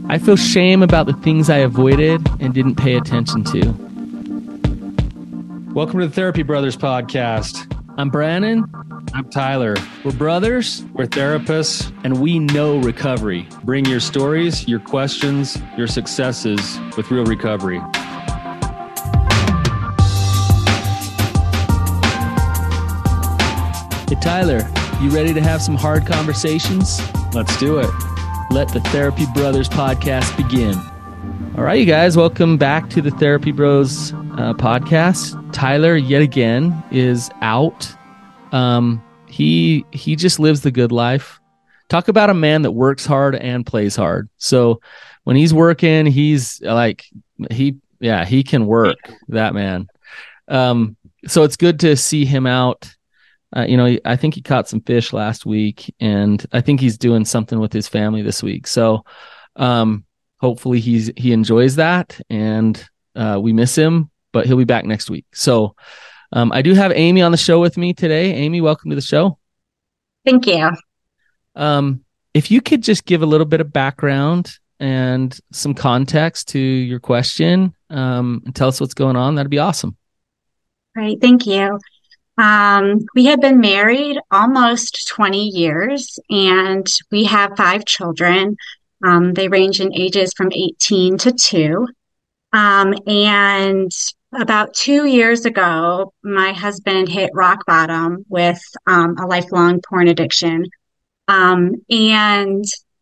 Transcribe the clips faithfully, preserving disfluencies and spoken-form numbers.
I feel shame about the things I avoided and didn't pay attention to. Welcome to the Therapy Brothers podcast. I'm Brandon. I'm Tyler. We're brothers. We're therapists. And we know recovery. Bring your stories, your questions, your successes with real recovery. Hey, Tyler, you ready to have some hard conversations? Let's do it. Let the Therapy Brothers podcast begin. All right, you guys, welcome back to the Therapy Bros uh, podcast. Tyler, yet again, is out. Um, he he just lives the good life. Talk about a man that works hard and plays hard. So when he's working, he's like he yeah he can work. That man. Um, so it's good to see him out. Uh, you know, I think he caught some fish last week, and I think he's doing something with his family this week. So um, hopefully he's he enjoys that, and uh, we miss him, but he'll be back next week. So um, I do have Amy on the show with me today. Amy, welcome to the show. Thank you. Um, if you could just give a little bit of background and some context to your question, um, and tell us what's going on, that'd be awesome. Right. Thank you. Um, we have been married almost twenty years, and we have five children. Um, they range in ages from eighteen to two. Um, and about two years ago, my husband hit rock bottom with um, a lifelong porn addiction. Um, and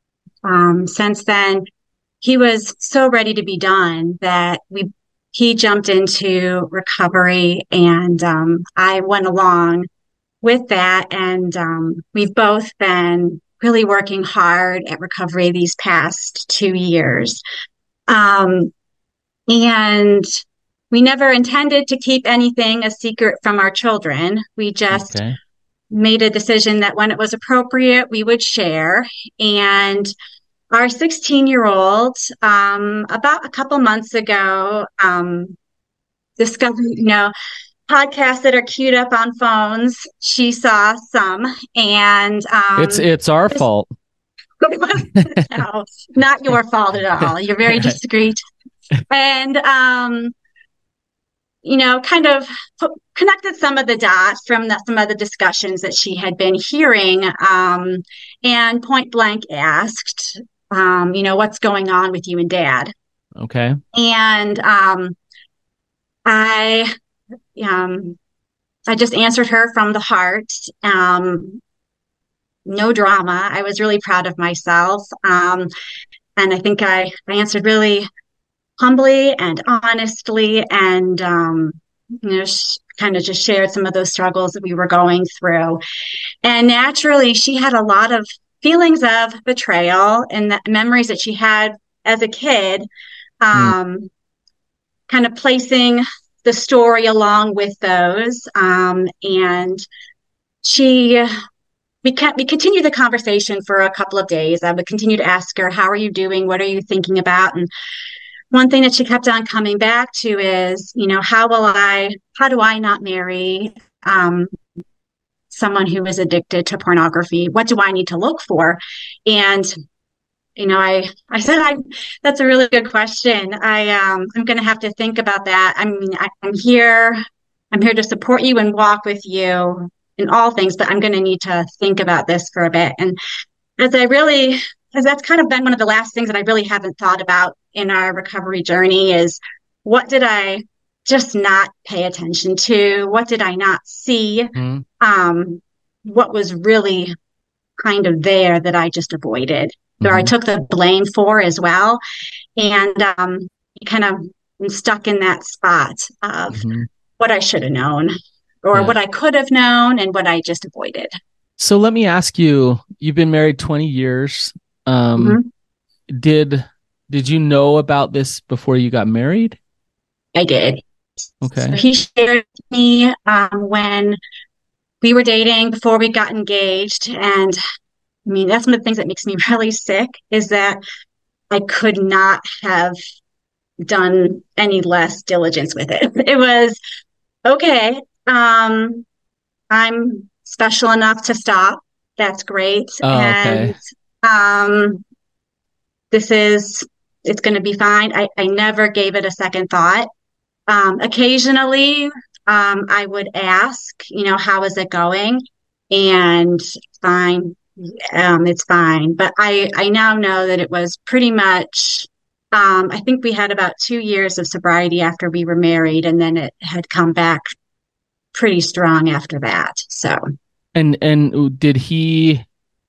um, since then, he was so ready to be done that we he jumped into recovery, and um, I went along with that. And um, we've both been really working hard at recovery these past two years. Um, and we never intended to keep anything a secret from our children. We just Okay. made a decision that when it was appropriate, we would share. And our sixteen-year-old, um, about a couple months ago, um, discovered, you know, podcasts that are queued up on phones. She saw some, and um, It's it's our fault. no, not your fault at all. You're very discreet, and um, you know, kind of put, connected some of the dots from the, some of the discussions that she had been hearing, um, and point blank asked, um, you know, what's going on with you and Dad? Okay. And um, I, um, I just answered her from the heart. Um, no drama. I was really proud of myself, um, and I think I, I answered really humbly and honestly, and um, you know, sh- kind of just shared some of those struggles that we were going through. And naturally, she had a lot of feelings of betrayal and the memories that she had as a kid, um, mm. kind of placing the story along with those. Um, and she, we can we continued the conversation for a couple of days. I would continue to ask her, "How are you doing? What are you thinking about?" And one thing that she kept on coming back to is, you know, how will I, how do I not marry um, someone who is addicted to pornography? What do I need to look for? And, you know, I, I said, I, that's a really good question. I, um, I'm going to have to think about that. I mean, I, I'm here, I'm here to support you and walk with you in all things, but I'm going to need to think about this for a bit. And as I really, because that's kind of been one of the last things that I really haven't thought about in our recovery journey is, what did I just not pay attention to? What did I not see? Mm-hmm. Um, what was really kind of there that I just avoided, mm-hmm. or I took the blame for as well. And um, kind of I'm stuck in that spot of mm-hmm. what I should have known, or yeah. what I could have known, and what I just avoided. So let me ask you, you've been married twenty years. Um, mm-hmm. Did did you know about this before you got married? I did. Okay. So he shared with me um, when we were dating before we got engaged. And I mean, that's one of the things that makes me really sick is that I could not have done any less diligence with it. It was, okay, um, I'm special enough to stop. That's great. Oh, and okay. um, this is it's going to be fine. I, I never gave it a second thought. Um, occasionally, um, I would ask, you know, how is it going? And fine, um, it's fine. But I, I now know that it was pretty much, um, I think we had about two years of sobriety after we were married, and then it had come back pretty strong after that. So, And and did he,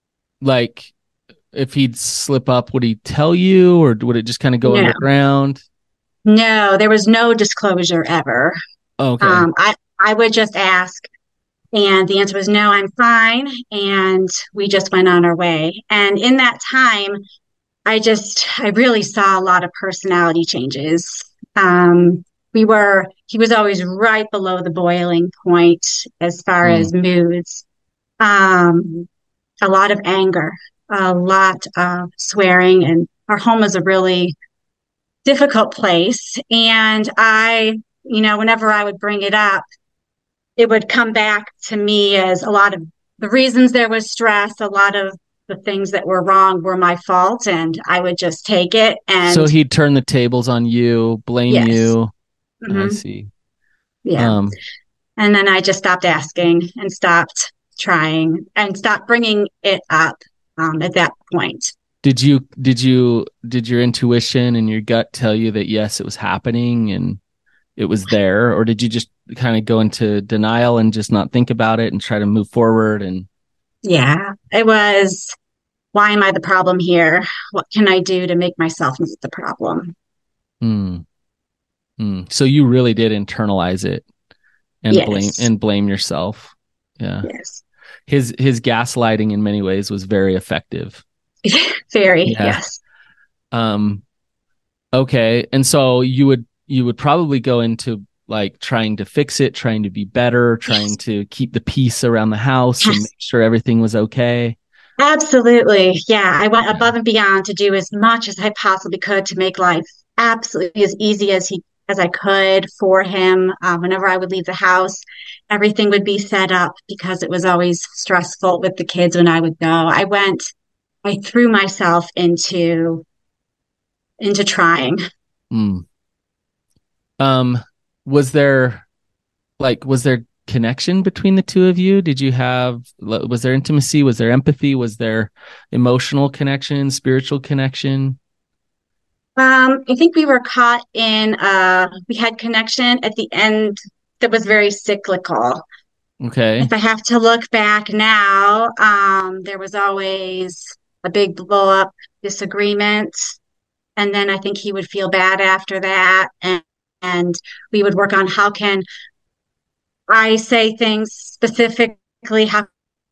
like, if he'd slip up, would he tell you, or would it just kind of go no, underground? no, there was no disclosure ever. Okay. Um, I, I would just ask, and the answer was no, I'm fine. And we just went on our way. And in that time, I just, I really saw a lot of personality changes. Um, we were, he was always right below the boiling point as far Mm. as moods. Um, a lot of anger, a lot of swearing, and our home is a really difficult place. And I, you know, whenever I would bring it up, it would come back to me as a lot of the reasons there was stress, a lot of the things that were wrong were my fault, and I would just take it. And So he'd turn the tables on you, blame yes, you. hmm I see. yeah. Um, And then I just stopped asking and stopped trying and stopped bringing it up um, at that point. did you did you did your intuition and your gut tell you that yes, it was happening and it was there, or did you just kind of go into denial and just not think about it and try to move forward? And Yeah, it was, why am I the problem here? What can I do to make myself not the problem? mm, mm. So you really did internalize it and blame Yes, and blame yourself. Yeah. yes. His his gaslighting in many ways was very effective. Very, Yeah. yes. Um okay. And so you would you would probably go into like trying to fix it, trying to be better, trying Yes, to keep the peace around the house and yes, make sure everything was okay. absolutely. Yeah, I went Yeah. above and beyond to do as much as I possibly could to make life absolutely as easy as he as I could for him. Um, whenever I would leave the house, everything would be set up because it was always stressful with the kids when I would go. I went, I threw myself into into trying. Mm. Um was there like was there connection between the two of you? Did you have was there intimacy? Was there empathy? Was there emotional connection, spiritual connection? Um, I think we were caught in uh we had connection at the end that was very cyclical. Okay. If I have to look back now, um, there was always a big blow up disagreement. And then I think he would feel bad after that. And, and we would work on how can I say things specifically, how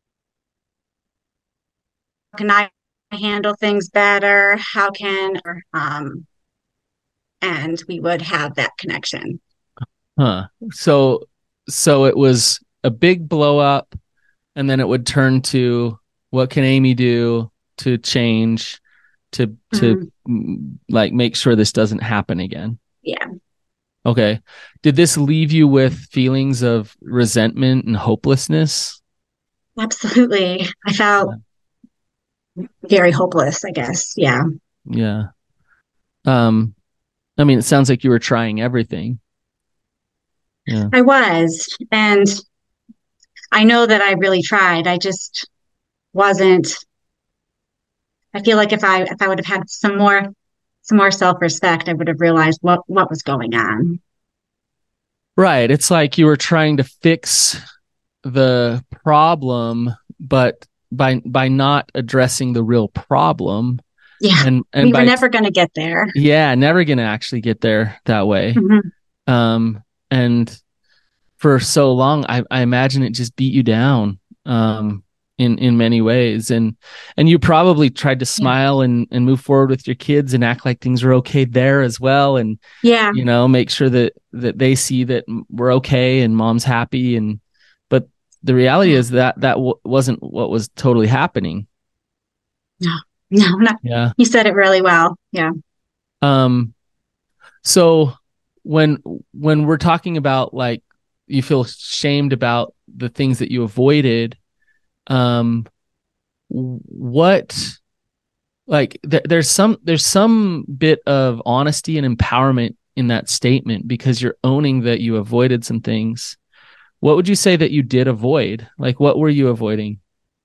can I handle things better? How can, um, and we would have that connection. Huh. So so it was a big blow up, and then it would turn to what can Amy do to change to to Mhm. mm, like make sure this doesn't happen again. Yeah, Okay. Did this leave you with feelings of resentment and hopelessness? absolutely. I felt very hopeless, I guess. Yeah, Yeah. Um I mean, it sounds like you were trying everything. Yeah. I was. And I know that I really tried. I just wasn't. I feel like if I if I would have had some more some more self-respect, I would have realized what what was going on. Right. It's like you were trying to fix the problem, but by by not addressing the real problem, Yeah, and and we were by never going to get there. yeah, never gonna actually get there that way. Mhm. Um, and for so long, I, I imagine it just beat you down. Um, in in many ways, and and you probably tried to Yeah, smile and and move forward with your kids and act like things were okay there as well, and yeah, you know make sure that that they see that we're okay and mom's happy, and but the reality yeah. is that that w- wasn't what was totally happening. No, no, not. Yeah. You said it really well. Yeah. Um. So when when we're talking about like you feel shamed about the things that you avoided, um, what like th- there's some there's some bit of honesty and empowerment in that statement because you're owning that you avoided some things. What would you say that you did avoid? Like, what were you avoiding?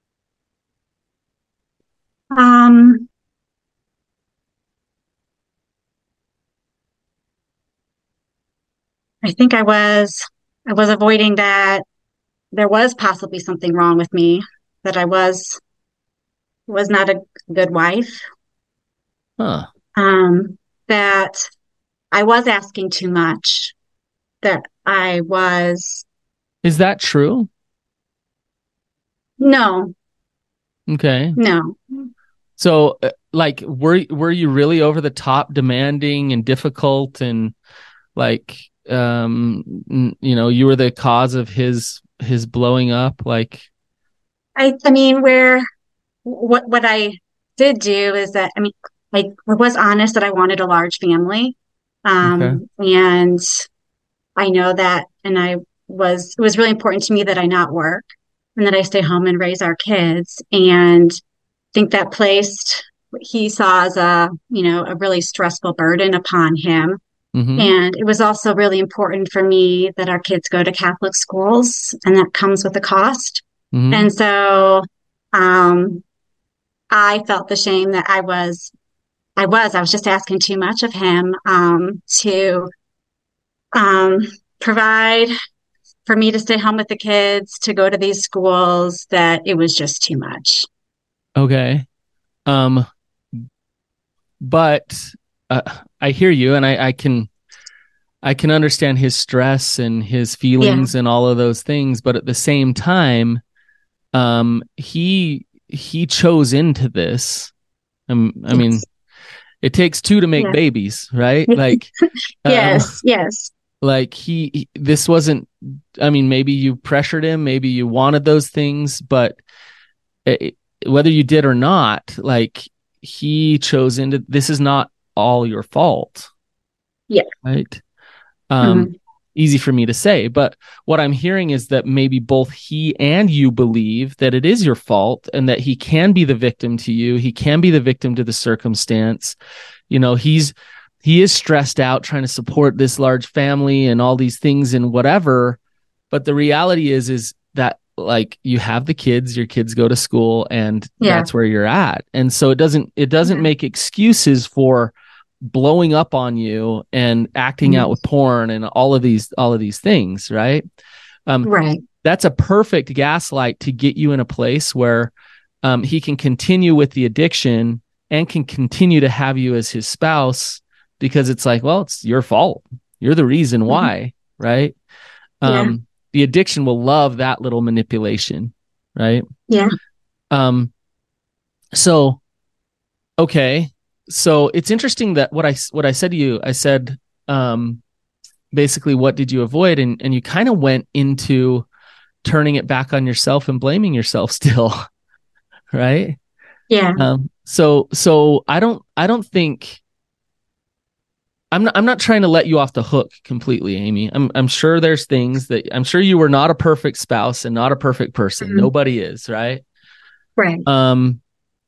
Um, I think I was I was avoiding that there was possibly something wrong with me, that I was was not a good wife, Huh. um, that I was asking too much, that I was Is that true? no, Okay. no. So, uh, like, were were you really over the top, demanding and difficult, and like, um, n- you know, you were the cause of his his blowing up? Like, I I mean, where what what I did do is that I mean, I, I was honest that I wanted a large family, okay. um, and I know that, and I was it was really important to me that I not work and that I stay home and raise our kids, and I think that placed what he saw as a you know a really stressful burden upon him. Mm-hmm. And it was also really important for me that our kids go to Catholic schools, and that comes with a cost. Mm-hmm. And so, um, I felt the shame that I was, I was, I was just asking too much of him, um, to, um, provide for me to stay home with the kids, to go to these schools, that it was just too much. Okay. Um, but uh, I hear you, and I, I can I can understand his stress and his Yeah. feelings and all of those things. But at the same time, um, he he chose into this. Um, I mean, Yes. it takes two to make Yeah. babies, right? Like, um, Yes. Yes. like he, he this wasn't. I mean, maybe you pressured him, maybe you wanted those things, but it, whether you did or not, like he chose into this is not all your fault, Yeah. right? Um, Mhm. easy for me to say, but what I'm hearing is that maybe both he and you believe that it is your fault and that he can be the victim to you. He can be the victim to the circumstance. You know, he's he is stressed out trying to support this large family and all these things and whatever. But the reality is, is that like you have the kids, your kids go to school, and Yeah. that's where you're at. And so it doesn't it doesn't Yeah. make excuses for blowing up on you and acting out Mhm. with porn and all of these all of these things, right? Um, Right. that's a perfect gaslight to get you in a place where um, he can continue with the addiction and can continue to have you as his spouse because it's like, well, it's your fault. You're the reason Mhm. why, right? Yeah. Um, the addiction will love that little manipulation, right? Yeah. Um, so okay, so it's interesting that what I what I said to you, I said um, basically, what did you avoid, and and you kind of went into turning it back on yourself and blaming yourself still, right? Yeah. Um, so so I don't I don't think I'm not I'm not trying to let you off the hook completely, Amy. I'm I'm sure there's things that I'm sure you were not a perfect spouse and not a perfect person. Mhm. Nobody is, right? Right. Um,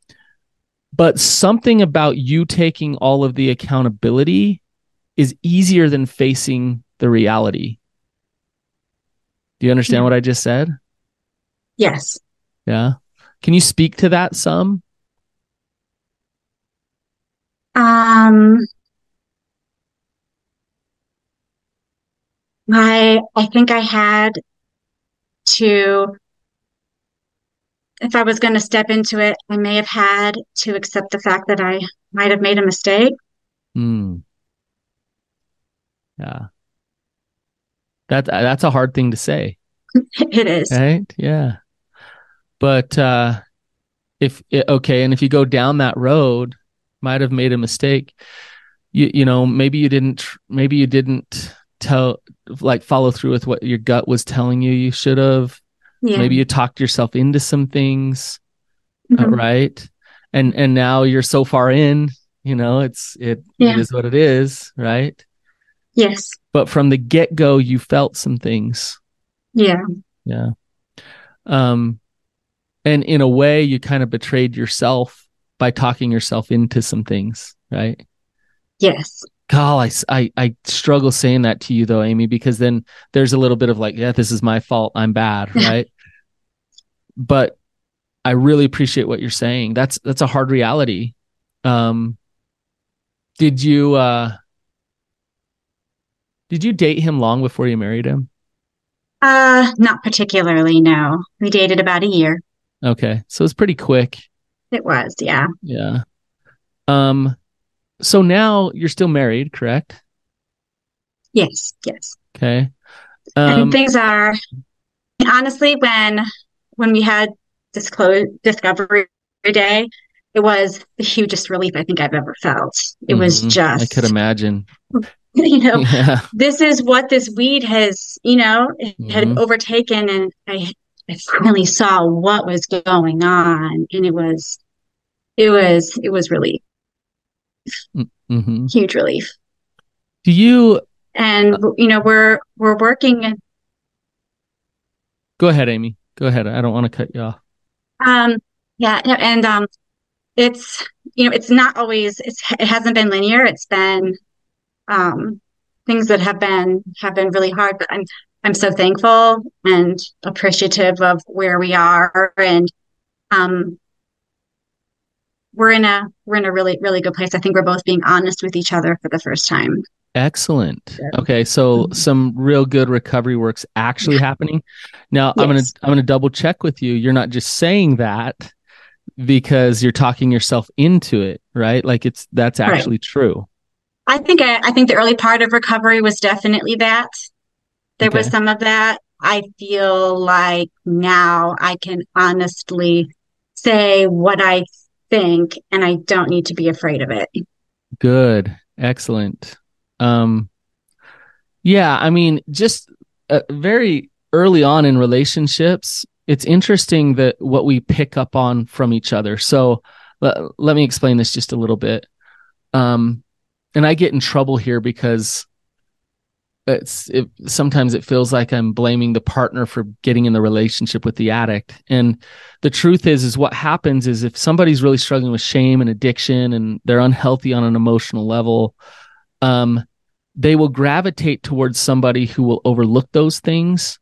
but something about you taking all of the accountability is easier than facing the reality. Do you understand Yeah. what I just said? Yes. Yeah. Can you speak to that some? Um, I I think I had to, if I was going to step into it, I may have had to accept the fact that I might have made a mistake. Hmm. Yeah. That that's a hard thing to say, It is. right? Yeah. But uh if okay, and if you go down that road, might have made a mistake. You you know, maybe you didn't maybe you didn't tell like follow through with what your gut was telling you you should have. Yeah. Maybe you talked yourself into some things, uh, Mhm. right? And and now you're so far in, you know, it's it it Yeah. is what it is, right? Yes. But from the get-go you felt some things. Yeah. Yeah. Um and in a way you kind of betrayed yourself by talking yourself into some things, right? Yes. God, I, I, I struggle saying that to you though, Amy, because then there's a little bit of like, yeah, this is my fault. I'm bad. Right. But I really appreciate what you're saying. That's, that's a hard reality. Um, did you, uh, did you date him long before you married him? Uh, not particularly, no. We dated about a year. Okay. So it's pretty quick. It was, yeah. Yeah. Um, so now you're still married, correct? Yes, yes. Okay. And Um, things are honestly when when we had disclose discovery day, it was the hugest relief I think I've ever felt. It was mhm, I could just, imagine. you know, Yeah. this is what this weed has, you know, it had Mhm. overtaken, and I I finally saw what was going on, and it was it was it was relief, Mhm. huge relief. Do you And you know, we're we're working. go ahead, Amy? Go ahead. I don't want to cut you off. Um, yeah, no, and um, it's you know, it's not always it's it hasn't been linear. It's been um things that have been have been really hard, but I'm I'm so thankful and appreciative of where we are, and um we're in a we're in a really really good place. I think we're both being honest with each other for the first time. Excellent. Okay, so Mhm. some real good recovery work's actually happening. Now, I'm gonna Yes. I'm gonna double check with you. You're not just saying that because you're talking yourself into it, right? Like it's that's Right. actually true. I think I, I think the early part of recovery was definitely that. There was Okay. some of that. I feel like now I can honestly say what I think, and I don't need to be afraid of it. Good. Excellent. Um, yeah, I mean, just uh, very early on in relationships, it's interesting that what we pick up on from each other. So let, let me explain this just a little bit. Um, and I get in trouble here because it's it, sometimes it feels like I'm blaming the partner for getting in the relationship with the addict. And the truth is, is what happens is if somebody's really struggling with shame and addiction and they're unhealthy on an emotional level, um, they will gravitate towards somebody who will overlook those things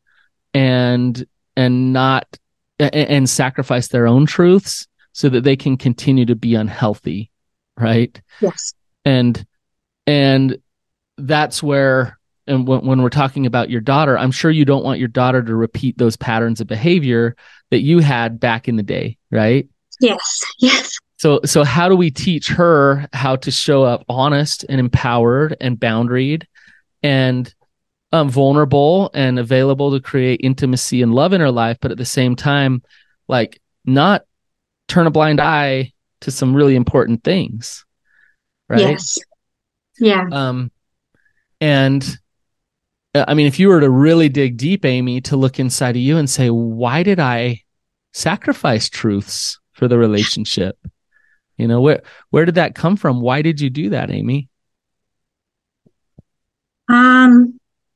and and not and, and sacrifice their own truths so that they can continue to be unhealthy, right? Yes. And and that's where and when, when we're talking about your daughter, I'm sure you don't want your daughter to repeat those patterns of behavior that you had back in the day, right? Yes. Yes. So, so how do we teach her how to show up honest and empowered and boundaried and um, vulnerable and available to create intimacy and love in her life, but at the same time, like not turn a blind eye to some really important things, right? Yes. Yeah. Um, and uh, I mean, if you were to really dig deep, Amy, to look inside of you and say, why did I sacrifice truths for the relationship? You know, where where did that come from? Why did you do that, Amy? Um,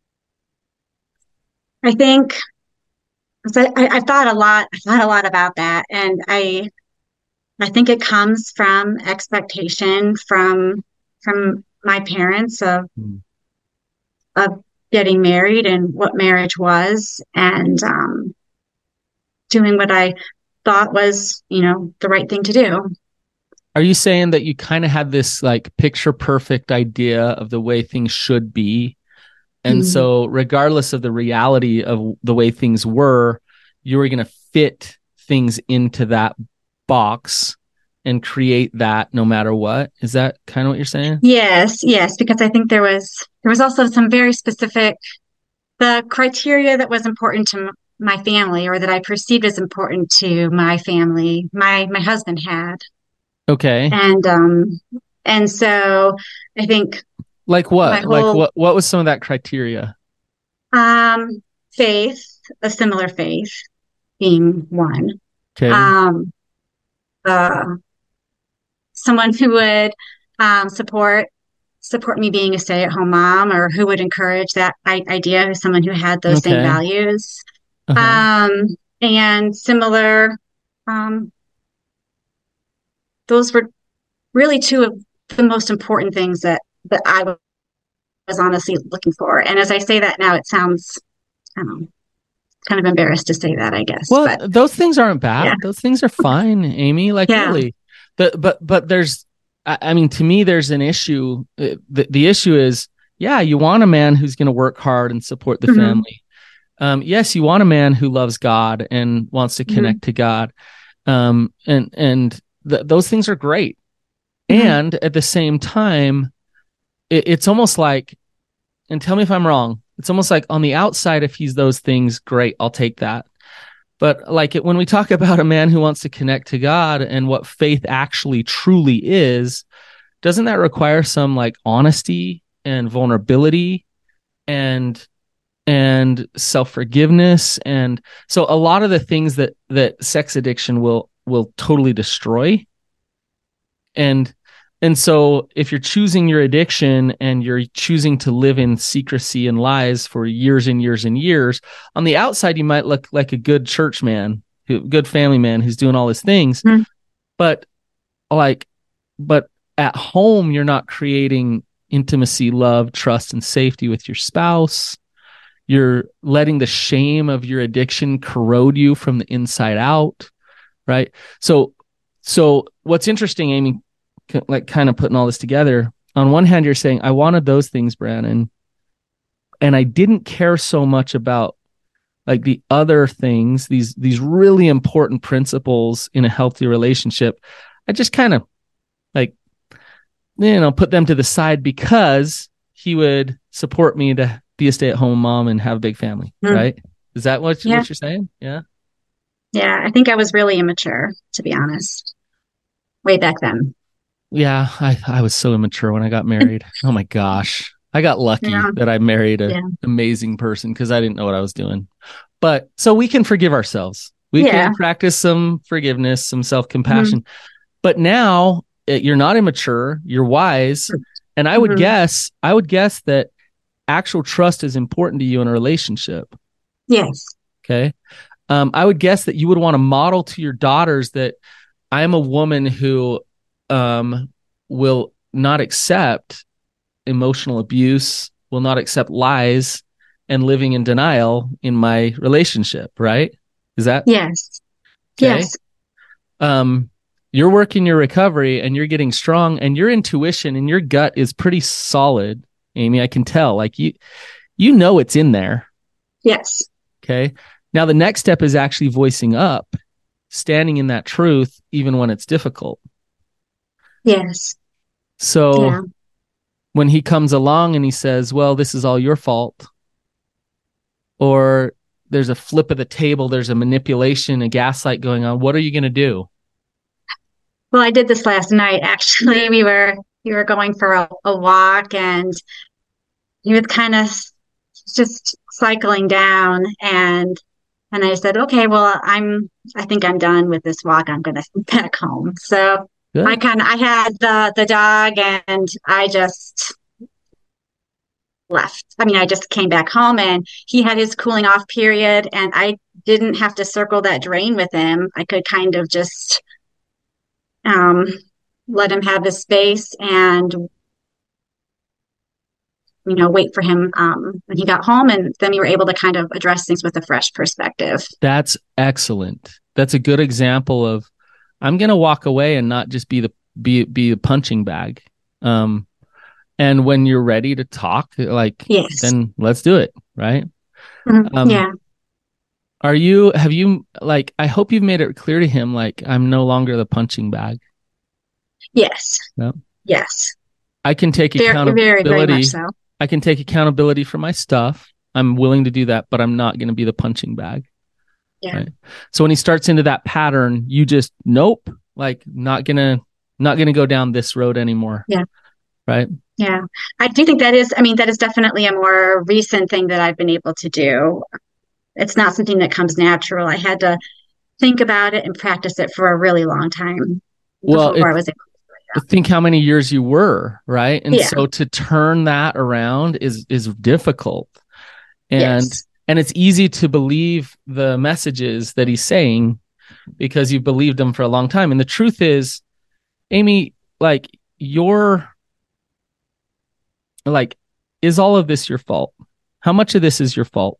I think so I, I've thought a lot, I thought a lot about that. And I I think it comes from expectation from from my parents of Hmm. of getting married and what marriage was, and um doing what I thought was, you know, the right thing to do. Are you saying that you kind of had this like picture perfect idea of the way things should be? And Mm. so, regardless of the reality of the way things were, you were going to fit things into that box and create that no matter what. Is that kind of what you're saying? Yes, yes, because I think there was there was also some very specific the criteria that was important to m- my family, or that I perceived as important to my family. My my husband had, Okay. and um, and so I think Like my what? Like whole what? What was some of that criteria? um faith, a similar faith being one, Okay. um, uh, someone who would um support support me being a stay-at-home mom, or who would encourage that I- idea, someone who had those same Okay. values. Uh-huh. Um, and similar, um, those were really two of the most important things that that I was honestly looking for. And as I say that now, it sounds, I don't know, kind of embarrassed to say that, I guess. Well, but those things aren't bad. yeah. Those things are fine, Amy. Like Yeah. really, the, but but there's, I, I mean, to me, there's an issue. Uh, The the issue is, yeah, you want a man who's going to work hard and support the Mhm. family. Um, yes, you want a man who loves God and wants to Mhm. connect to God. Um, and and th- those things are great. Mhm. And at the same time, it, it's almost like, and tell me if I'm wrong, it's almost like on the outside, if he's those things, great, I'll take that. But like it, when we talk about a man who wants to connect to God and what faith actually truly is, doesn't that require some like honesty and vulnerability and and self-forgiveness? And so a lot of the things that that sex addiction will will totally destroy. And and so if you're choosing your addiction and you're choosing to live in secrecy and lies for years and years and years, on the outside you might look like a good church man, who good family man who's doing all these things. Mhm. But like but at home you're not creating intimacy, love, trust, and safety with your spouse. You're letting the shame of your addiction corrode you from the inside out, right? So, so what's interesting, Amy, k- like kind of putting all this together. On one hand, you're saying, I wanted those things, Brandon, and I didn't care so much about like the other things, these these really important principles in a healthy relationship. I just kind of like, you know, put them to the side because he would support me to be a stay-at-home mom and have a big family, Mhm. right? Is that what, Yeah. what you're saying? Yeah. Yeah, I think I was really immature, to be honest, way back then. Yeah, I, I was so immature when I got married. Oh my gosh. I got lucky Yeah. that I married an Yeah. amazing person because I didn't know what I was doing. But so we can forgive ourselves. We Yeah. can practice some forgiveness, some self-compassion. But now eh, you're not immature, you're wise. And I would Mhm. guess, I would guess that actual trust is important to you in a relationship. Yes. Okay. Um, I would guess that you would want to model to your daughters that I am a woman who um, will not accept emotional abuse, will not accept lies and living in denial in my relationship, right? Is that Yes. okay? Yes. Um, you're working your recovery and you're getting strong and your intuition and your gut is pretty solid, Amy. I can tell. Like you, you know it's in there. Yes. Okay. Now the next step is actually voicing up, standing in that truth, even when it's difficult. Yes. So Yeah. when he comes along and he says, well, this is all your fault, or there's a flip of the table, there's a manipulation, a gaslight going on, what are you going to do? Well, I did this last night, actually. We were we were going for a, a walk and he was kind of just cycling down and and I said, okay, well, I'm I think I'm done with this walk. I'm gonna back home. So Good. I kind of I had the the dog and I just left. I mean, I just came back home and he had his cooling off period and I didn't have to circle that drain with him. I could kind of just um, let him have his space and, you know, wait for him um, when he got home. And then we were able to kind of address things with a fresh perspective. That's excellent. That's a good example of I'm going to walk away and not just be the be be a punching bag. Um, and when you're ready to talk, like, Yes. then let's do it, right? Mhm. Um, Yeah. Are you? Have you like? I hope you've made it clear to him, like, I'm no longer the punching bag. Yes. No. Yes. I can take Very, accountability. very, very much so. I can take accountability for my stuff. I'm willing to do that, but I'm not going to be the punching bag. Yeah. Right. So when he starts into that pattern, you just nope, like not gonna not gonna go down this road anymore. Yeah. Right. Yeah. I do think that is, I mean, that is definitely a more recent thing that I've been able to do. It's not something that comes natural. I had to think about it and practice it for a really long time Well, before it, I was able to. think how many years you were, right? And Yeah. so to turn that around is is difficult. And Yes. and it's easy to believe the messages that he's saying because you've believed them for a long time. And the truth is, Amy, like your like is all of this your fault? How much of this is your fault?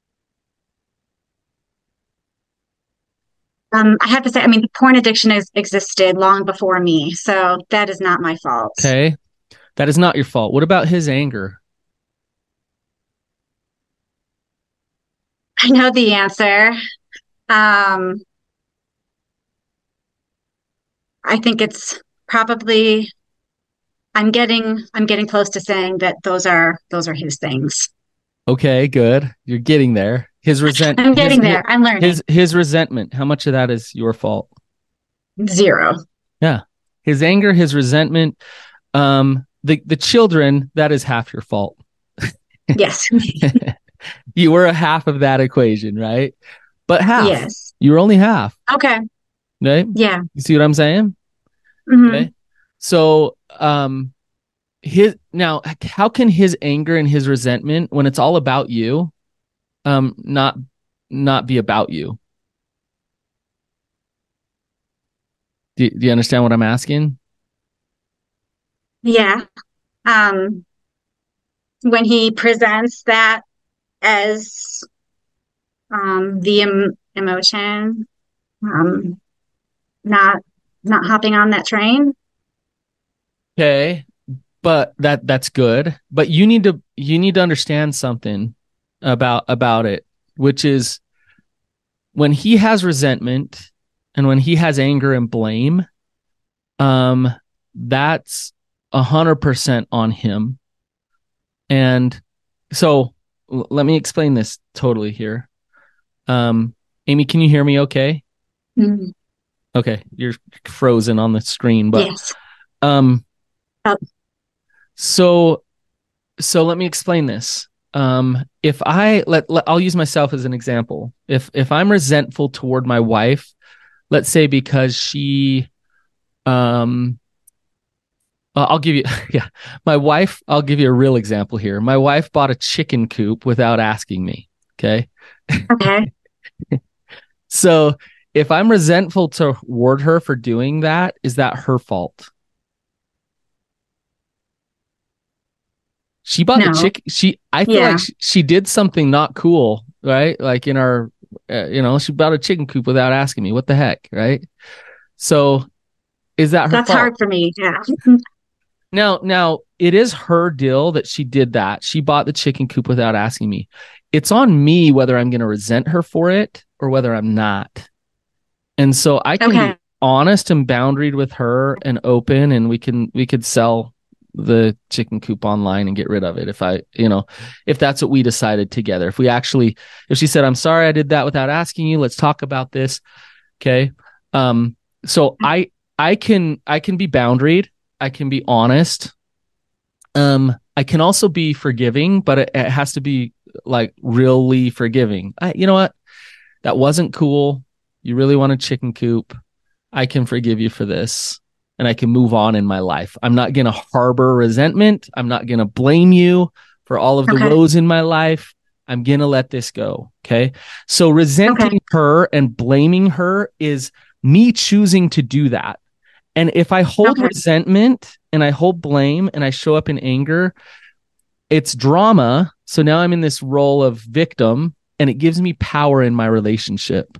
Um, I have to say, I mean, the porn addiction has existed long before me, so that is not my fault. Okay. That is not your fault. What about his anger? I know the answer. Um, I think it's probably I'm getting I'm getting close to saying that those are those are his things. Okay, good. You're getting there. His resent I'm his getting there. I'm learning. his his resentment. How much of that is your fault? Zero. Yeah. His anger, his resentment, um the the children, that is half your fault. Yes. You were a half of that equation, right? But half. Yes. You were only half, Okay. right? Yeah. You see what I'm saying? hmm Okay. So, um his now how can his anger and his resentment, when it's all about you, um not not be about you? Do, do you understand what I'm asking? Yeah. Um, when he presents that as um the em emotion, um, not not hopping on that train. Okay, but that that's good. But you need to you need to understand something about about it, which is when he has resentment and when he has anger and blame, um, that's a hundred percent on him. And so l- let me explain this totally here. Um, Amy, can you hear me okay? Mhm. Okay, you're frozen on the screen, but Yes. um Oh, so so let me explain this. Um if I let, let I'll use myself as an example. If if I'm resentful toward my wife, let's say because she um uh, I'll give you yeah, my wife, I'll give you a real example here. My wife bought a chicken coop without asking me, okay? okay. So if I'm resentful toward her for doing that, is that her fault? She bought the No. chick. She, I feel like Yeah. she, she did something not cool, right? Like in our, uh, you know, she bought a chicken coop without asking me. What the heck, right? So is that her That's fault? hard for me. Yeah. Now, now it is her deal that she did that. She bought the chicken coop without asking me. It's on me whether I'm going to resent her for it or whether I'm not. And so I can Okay. be honest and boundaried with her and open, and we can we could sell the chicken coop online and get rid of it if I, you know, if that's what we decided together. If we actually, if she said, I'm sorry I did that without asking you, let's talk about this. Okay. Um, so I I can I can be boundaried, I can be honest. Um, I can also be forgiving, but it, it has to be like really forgiving. I, you know what? That wasn't cool. You really want a chicken coop. I can forgive you for this and I can move on in my life. I'm not going to harbor resentment. I'm not going to blame you for all of the Okay. woes in my life. I'm going to let this go. Okay. So Okay. resenting her and blaming her is me choosing to do that. And if I hold Okay. resentment and I hold blame and I show up in anger, it's drama. So now I'm in this role of victim and it gives me power in my relationship.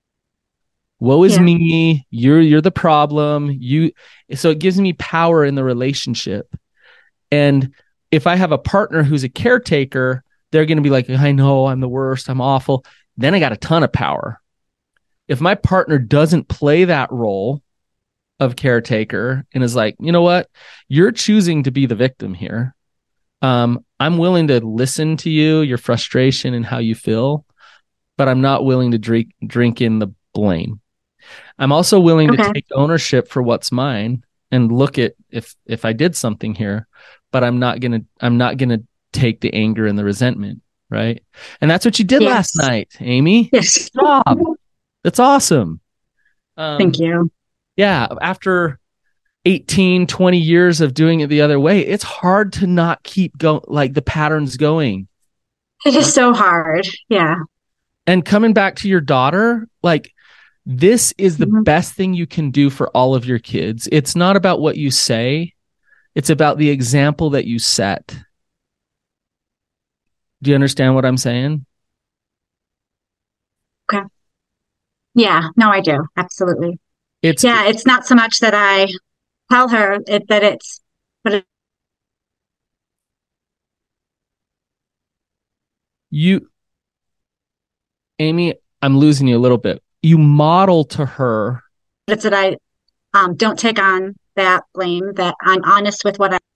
Woe is Yeah. me. You're you're the problem. You so it gives me power in the relationship. And if I have a partner who's a caretaker, they're going to be like, I know I'm the worst. I'm awful. Then I got a ton of power. If my partner doesn't play that role of caretaker and is like, you know what, you're choosing to be the victim here. Um, I'm willing to listen to you, your frustration and how you feel, but I'm not willing to drink drink in the blame. I'm also willing Okay. to take ownership for what's mine and look at if if I did something here, but I'm not gonna I'm not gonna take the anger and the resentment, right? And that's what you did last Yes. night, Amy. Yes. Good job. That's awesome. Um, Thank you. yeah, after eighteen, twenty years of doing it the other way, it's hard to not keep going, like the patterns going. It is so hard. Yeah. And coming back to your daughter, like This is the Mhm. best thing you can do for all of your kids. It's not about what you say. It's about the example that you set. Do you understand what I'm saying? Okay. Yeah, no, I do. Absolutely. It's Yeah, it's not so much that I tell her it, that it's, but it, you, Amy, I'm losing you a little bit. You model to her. it's that I um, don't take on that blame, that I'm honest with what I.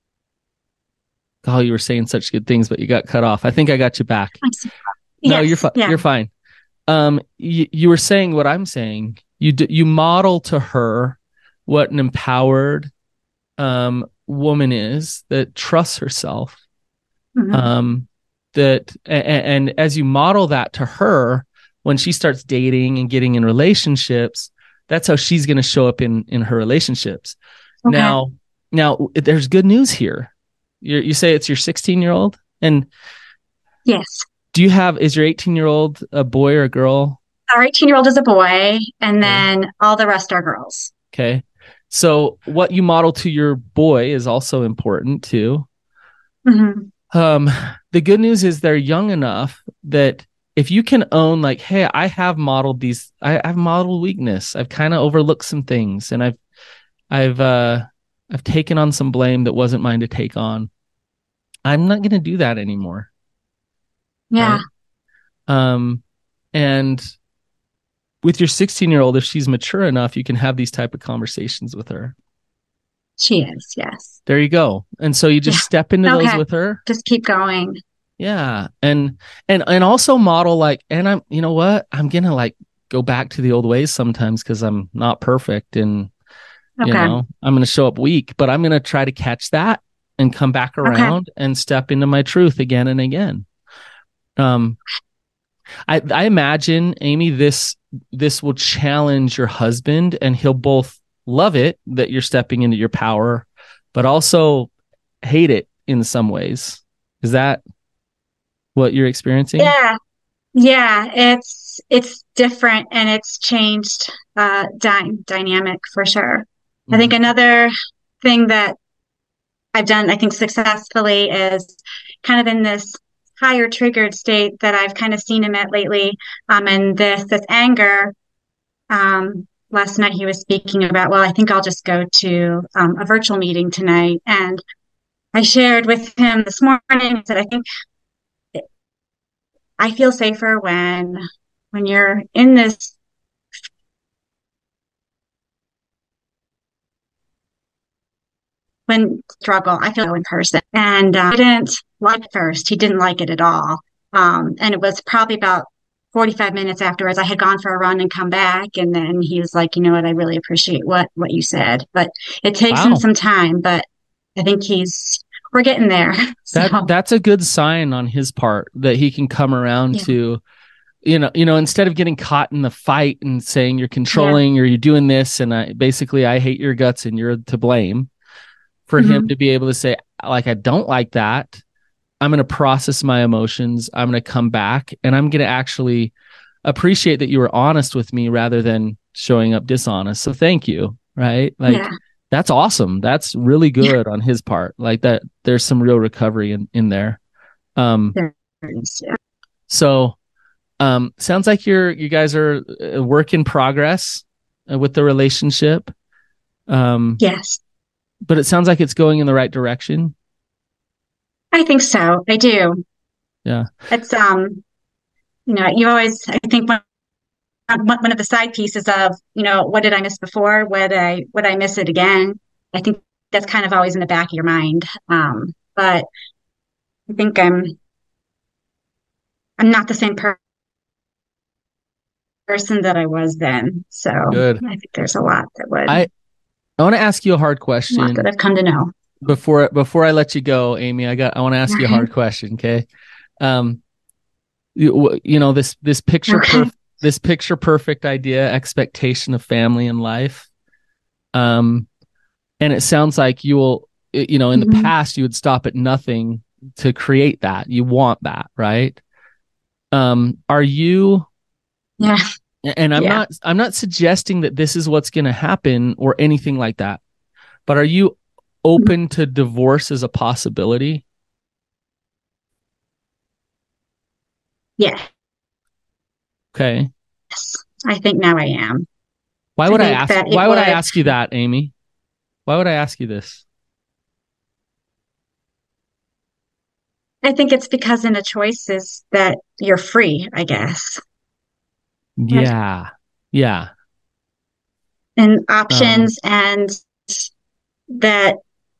Oh, you were saying such good things, but you got cut off. I think I got you back. No, you're Yes, fine. yeah. You're fine. Um, you, you were saying what I'm saying. You d- you model to her what an empowered um, woman is that trusts herself. Mhm. Um, that and, and as you model that to her, when she starts dating and getting in relationships, that's how she's going to show up in in her relationships. Okay. Now, now there's good news here. You you say it's your sixteen year old, and Yes. do you have is your eighteen year old a boy or a girl? Our eighteen year old is a boy, and Okay. then all the rest are girls. Okay. So what you model to your boy is also important too. Mhm. Um, the good news is they're young enough that if you can own like, hey, I have modeled these, I, I've modeled weakness. I've kind of overlooked some things, and I've, I've, uh, I've taken on some blame that wasn't mine to take on. I'm not going to do that anymore. Yeah. Right? Um, and with your sixteen year old, if she's mature enough, you can have these type of conversations with her. She is. Yes. There you go. And so you just Yeah. step into those Okay. with her. Just keep going. Yeah. And, and, and also model like, and I'm, you know what, I'm going to like go back to the old ways sometimes because I'm not perfect, and, you Okay. know, I'm going to show up weak, but I'm going to try to catch that and come back around and step into my truth again and again. Um, I, I imagine, Amy, this, this will challenge your husband, and he'll both love it that you're stepping into your power, but also hate it in some ways. Is that what you're experiencing? Yeah. Yeah. It's it's different, and it's changed uh dy dynamic for sure. I think Mhm. another thing that I've done, I think successfully, is kind of in this higher triggered state that I've kind of seen him at lately. Um, and this this anger. Um, last night he was speaking about, well, I think I'll just go to um, a virtual meeting tonight, and I shared with him this morning that I think I feel safer when when you're in this when struggle. I feel in person, and uh, I didn't like it first. He didn't like it at all, um, and it was probably about forty-five minutes afterwards. I had gone for a run and come back, and then he was like, "You know what? I really appreciate what what you said, but it takes him Wow. some time. But I think he's we're getting there." So That that's a good sign on his part that he can come around yeah, to, you know, you know, instead of getting caught in the fight and saying you're yeah, controlling or you're doing this and I basically I hate your guts and you're to blame, for him hmm to be able to say, like, I don't like that. I'm going to process my emotions. I'm going to come back, and I'm going to actually appreciate that you were honest with me rather than showing up dishonest. So thank you. Right. Like, yeah, that's awesome. That's really yeah. good on his part. Like that, there's some real recovery in, in there. Um, There it is. Yeah. so, um, sounds like you're, you guys are a work in progress uh, with the relationship. Um, Yes, but it sounds like it's going in the right direction. I think so. I do. Yeah. It's um, you know, you always. I think one one of the side pieces of, you know, what did I miss before? Would I would I miss it again? I think that's kind of always in the back of your mind. Um, but I think I'm I'm not the same per person that I was then. So Good. I think there's a lot that would I, I want to ask you a hard a lot question that I've come to know. before before I let you go, Amy. I got I want to ask you a hard question, okay? Um, you, you know this this picture Okay. perf- this picture perfect idea expectation of family and life. Um, and it sounds like you will, you know, in the Mhm. past you would stop at nothing to create that. You want that, right? Um, are you Yeah. And I'm Yeah. not I'm not suggesting that this is what's going to happen or anything like that. But are you open to divorce as a possibility? Yeah. Okay. Yes. I think now I am. Why I would I think ask that it why would I would- ask you that, Amy? Why would I ask you this? I think it's because in a choice is that you're free, I guess. Yeah. Yeah. And Um, options and that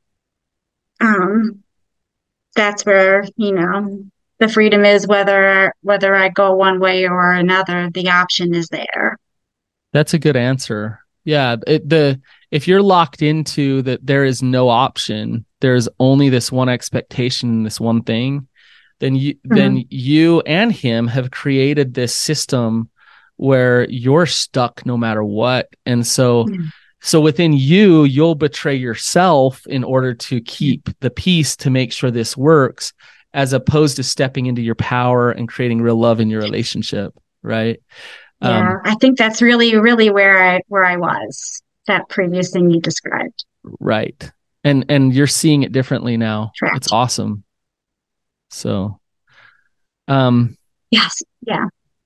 um that's where, you know, the freedom is whether whether I go one way or another, the option is there. That's a good answer. Yeah, it, the if you're locked into that there is no option, there's only this one expectation, this one thing, then you Mm-hmm. then you and him have created this system where you're stuck no matter what. And so Yeah. so within you, you'll betray yourself in order to keep the peace to make sure this works, as opposed to stepping into your power and creating real love in your relationship, right? Yeah, Um, I think that's really, really where I where I was, that previous thing you described. right. And and you're seeing it differently now. Correct. It's awesome. So, um, Yes. Yeah.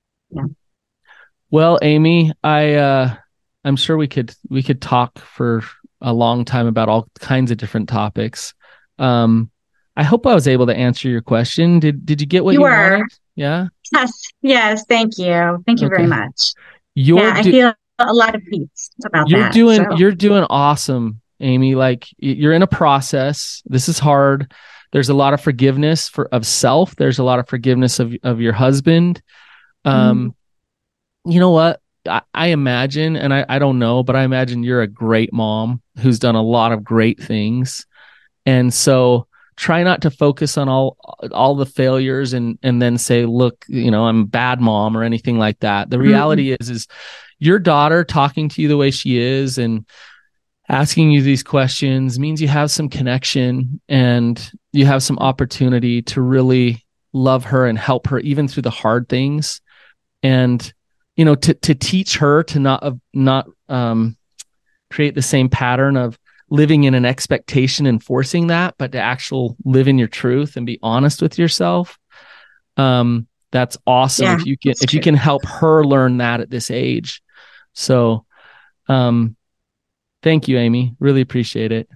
well, Amy, I uh I'm sure we could we could talk for a long time about all kinds of different topics. Um, I hope I was able to answer your question. Did did you get what You you were. wanted? Yeah. Yes. Yes. Thank you. Thank you very Okay. much. You're Yeah, I do- feel a lot of peace about you're that. doing So, you're doing awesome, Amy. Like y- you're in a process. This is hard. There's a lot of forgiveness for of self. There's a lot of forgiveness of of your husband. Um, you know what? I, I imagine, and I, I don't know, but I imagine you're a great mom who's done a lot of great things. And so try not to focus on all all the failures and and then say, look, you know, I'm a bad mom or anything like that. The Mhm. reality is is your daughter talking to you the way she is and asking you these questions means you have some connection and you have some opportunity to really love her and help her even through the hard things. And you know, to to teach her to not uh, not um, create the same pattern of living in an expectation and forcing that, but to actually live in your truth and be honest with yourself. Um, that's awesome Yeah, if you can that's if you true. can help her learn that at this age. So, um, thank you, Amy. Really appreciate it.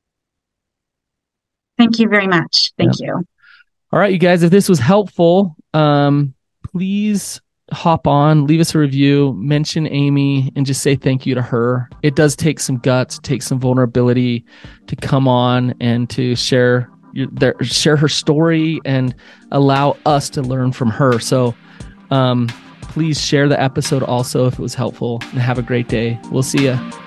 Thank you very much. Thank you. All right, you guys, if this was helpful, um, please hop on, leave us a review, mention Amy, and just say thank you to her. It does take some guts, take some vulnerability to come on and to share your, their, share her story and allow us to learn from her. So um, please share the episode also if it was helpful, and have a great day. We'll see you.